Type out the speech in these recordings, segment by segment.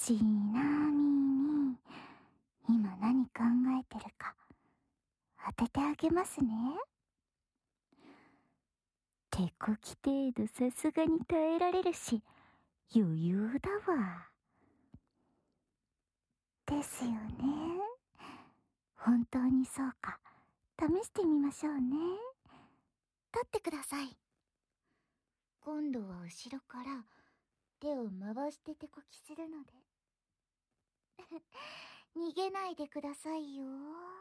ちなみに、今何考えてるか当ててあげますね。手こき程度さすがに耐えられるし、余裕だわ。ですよね。本当にそうか、試してみましょうね。立ってください。今度は後ろから手を回して手こきするので逃げないでくださいよ。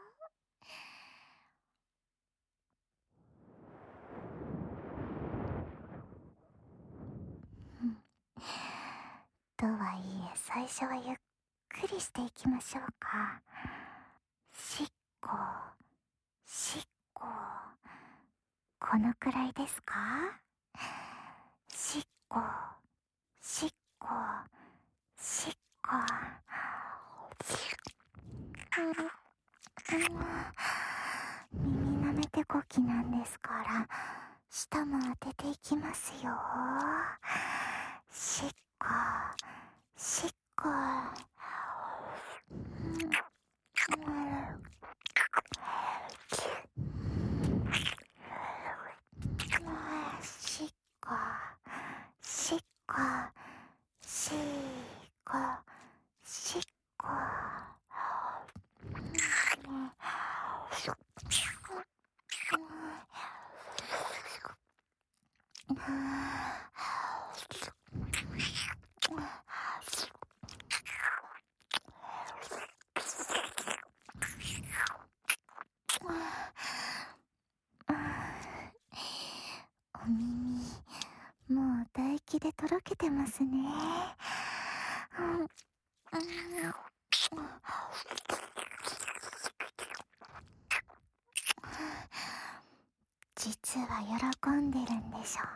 とはいえ最初はゆっくりしていきましょうか。しっこしっこ、このくらいですか？しっこしっこしっこ。耳なめてこきなんですから、舌も当てていきますよ。しっこしっこ。しっこしっこしっこしっこ。お耳、もう唾液でとろけてますね。実は喜んでるんでしょ。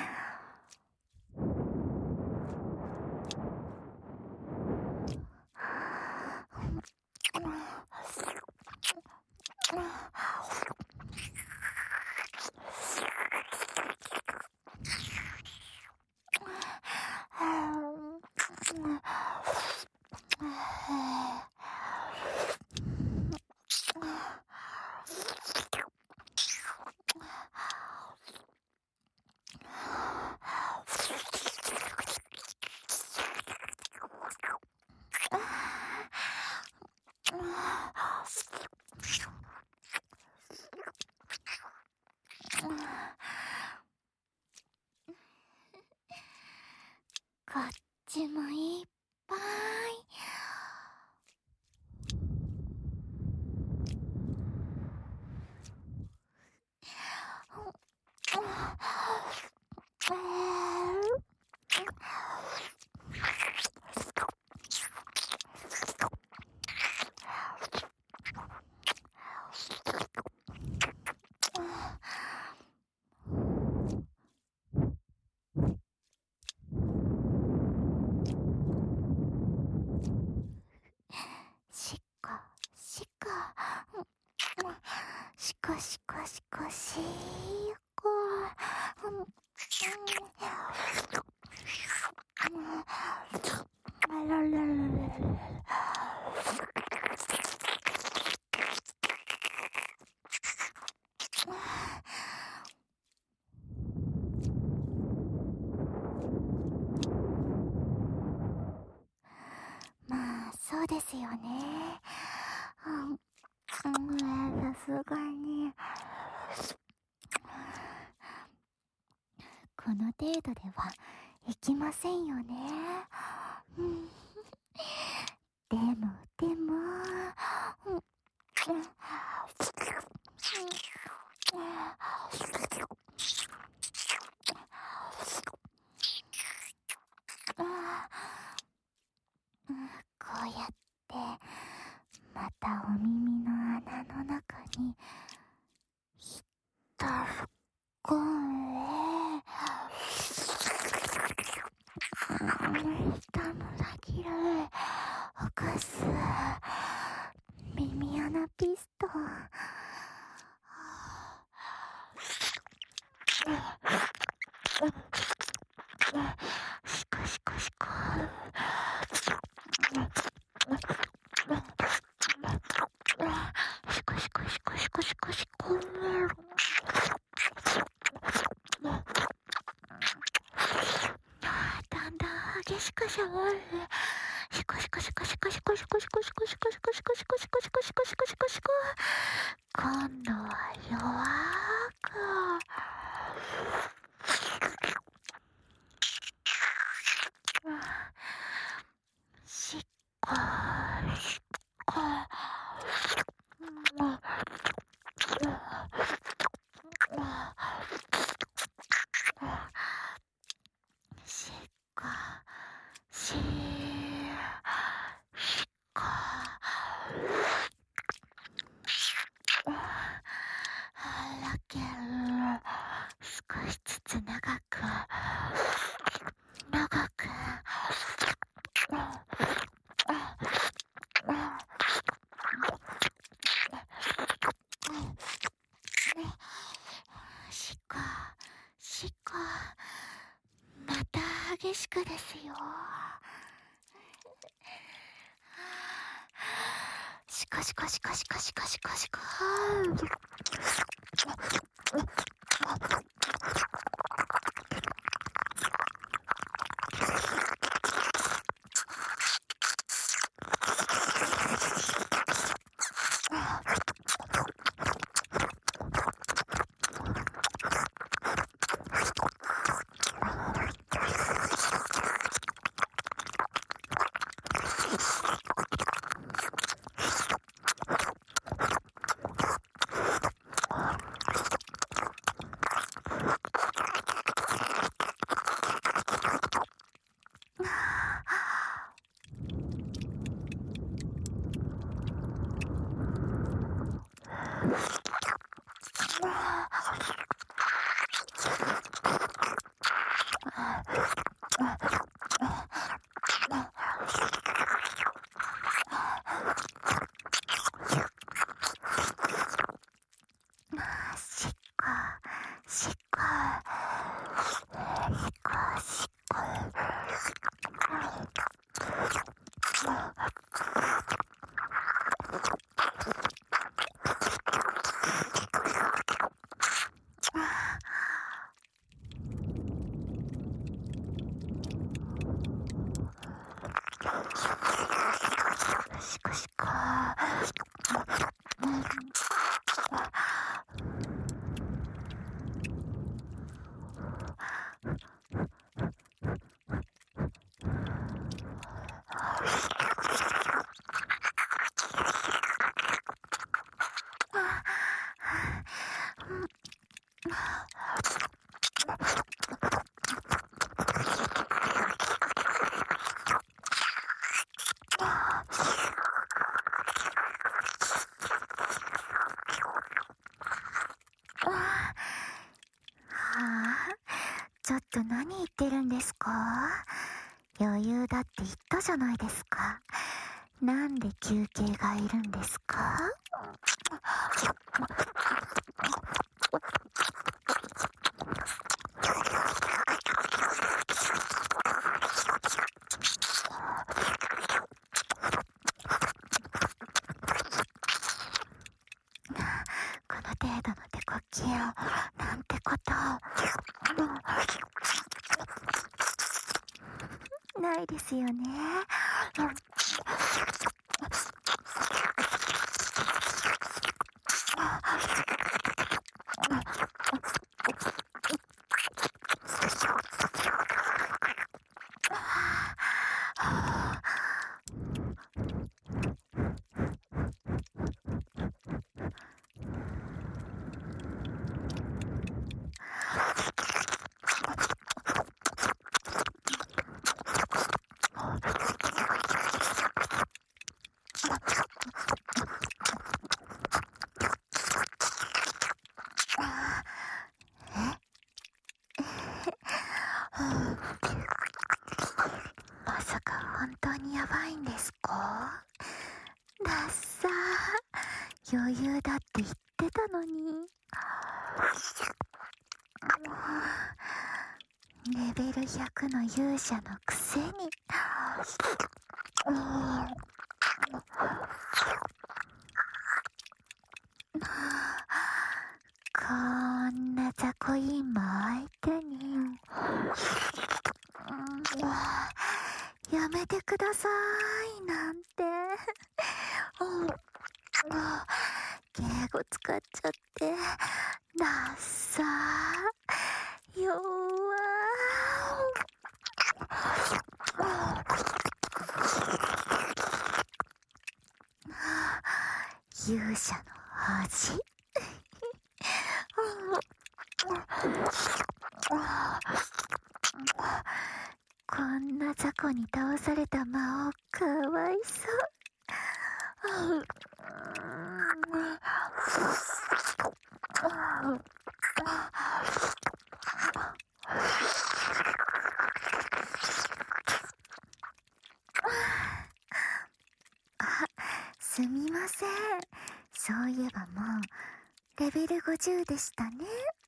こっちもいっぱい。しっこしっこしこしこしこしっこ。まあそうですよね。さすがにこの程度ではいきませんよね。でもこうやってまたお耳の穴の中にひったふっこんで、舌の先で起こす耳穴ピストン。しこしこしこ。 シコシコシコシコシコシコシコシコシコシコシコシコシコシコシコシコシコシコ。今度は弱く。しっこしっこ。しっこしっこ。だけど少しずつ長くしっこしっこ。また激しくですよ。シコシコシコシコシコシコシコ。ちょっと何言ってるんですか？余裕だって言ったじゃないですか。なんで休憩がいるんですか？この程度の手こきをなんてことないですよね。まさか本当にやばいんですか？ダッサー、余裕だって言ってたのに。レベル100の勇者のくせに。こんな雑魚いんも相手に。やめてくくださいなんて。敬語使っちゃってダッサー弱勇者の恥こんな雑魚に倒された魔王かわいそう。あ、すみません。そういえばもうレベル50でしたね。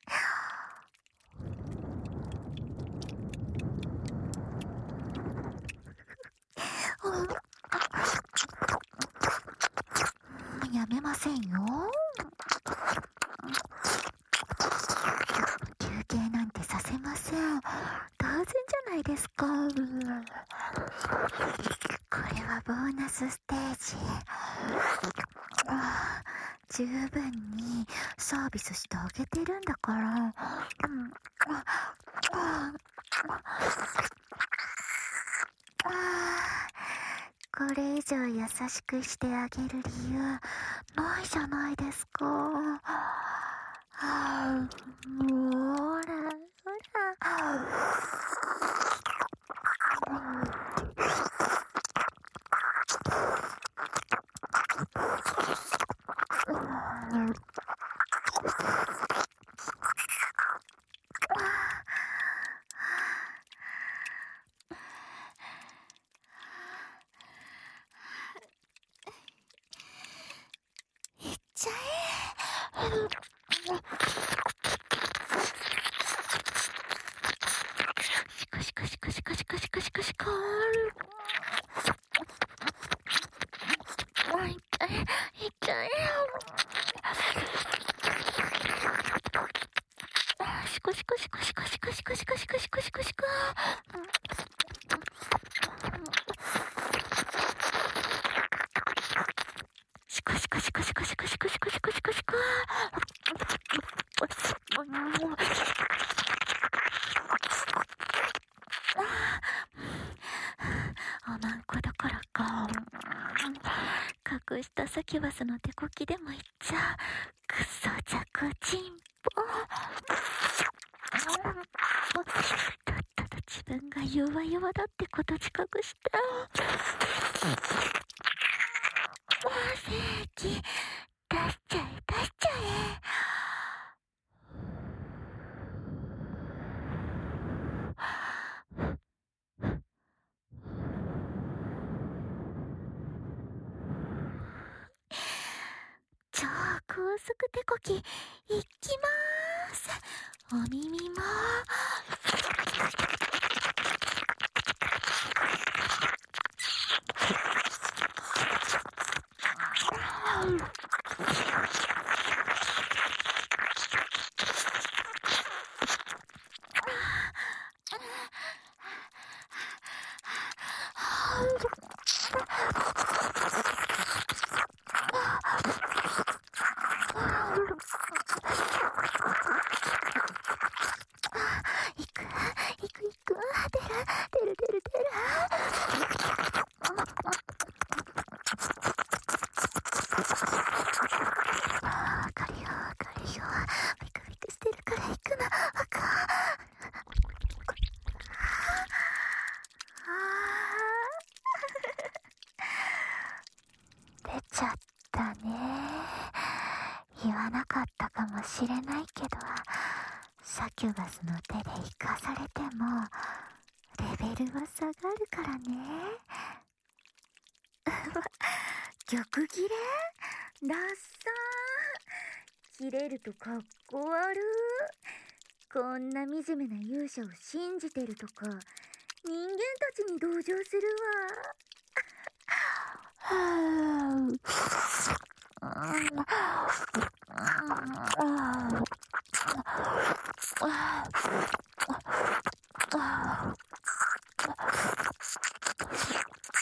やめませんよ。休憩なんてさせません。当然じゃないですか。これはボーナスステージ。十分にサービスしてあげてるんだから。これ以上優しくしてあげる理由ないじゃないですか。ほらほら。いっちゃえ。シカシカシカシカシカシカシカシカいっちゃえいっちゃえ。シカシカシカシカシカシカシカシカシカシカシカ。シカシカシカシカシカシカシカシカシカシカ。おまんこどころか隠したサキュバスの手こきでもいっちゃくそ弱チンポ。だったら自分が弱々だってこと自覚して正気出しちゃえ出しちゃえ。超高速手こきいきまーす。お耳もいく出るわかるよビクビクしてるから行くな。出ちゃったね。言わなかったかもしれないけどサキュバスの手で生かされてもレベルは下がるからね。逆切れダッサー。切れるとかっこ悪。こんな惨めな勇者を信じてるとか人間たちに同情するわ。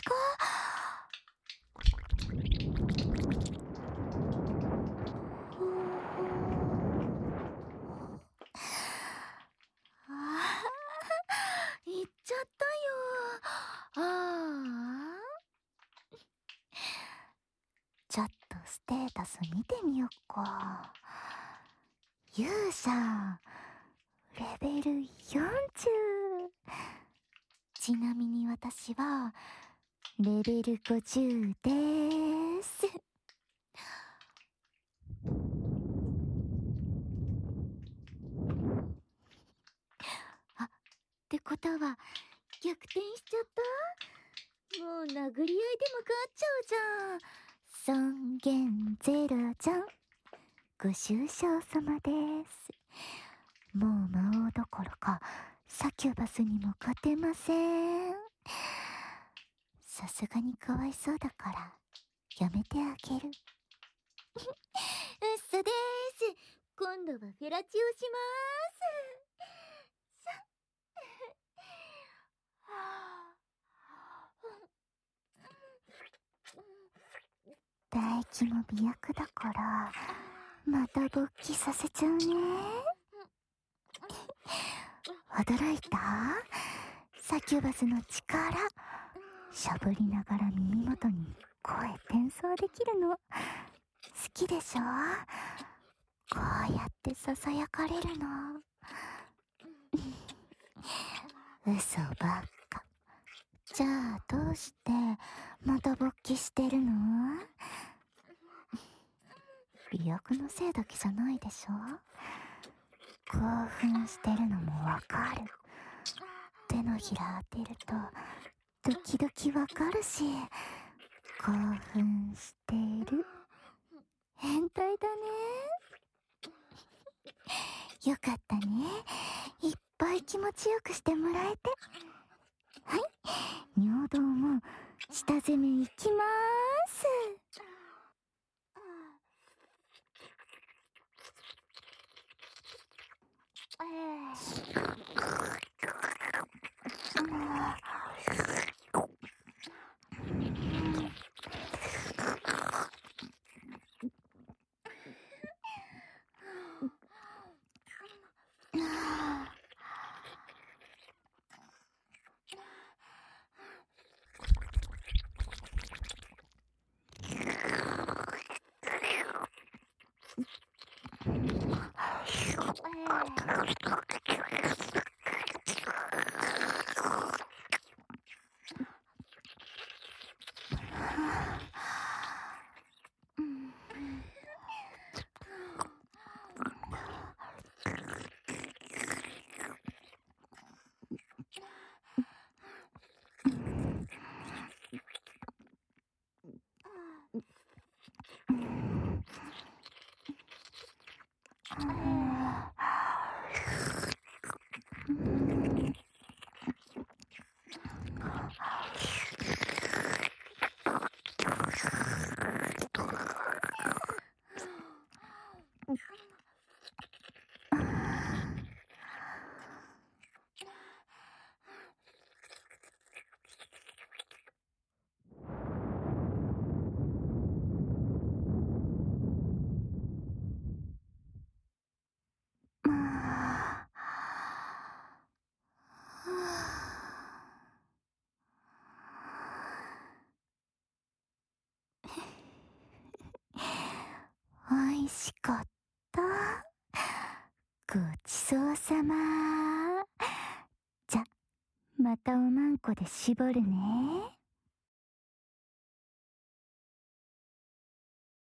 私か？あー、行っちゃったよ。ちょっとステータス見てみよっか。勇者レベル40。ちなみに私はレベル50でーす。 たは逆転しちゃった。もう殴り合いでも勝っちゃうじゃん。尊厳ゼロじゃん。ご愁傷様です。もう魔王どころかサキュバスにも勝てません。さすがにかわいそうだからやめてあげる。嘘です。今度はフェラチオします。唾液も美薬だからまた勃起させちゃうね。驚いた？サキュバスの力。しゃぶりながら耳元に声転送できるの好きでしょ？こうやってささやかれるの。嘘ばっか。じゃあどうしてまた勃起してるの？美薬のせいだけじゃないでしょ？興奮してるのもわかる。手のひら当てるとドキドキわかるし、興奮してる。変態だね。よかったね。いっぱい気持ちよくしてもらえて。はい、尿道も下攻めいきまーす。美味しかった。ごちそうさま。じゃ、またおまんこで絞るね。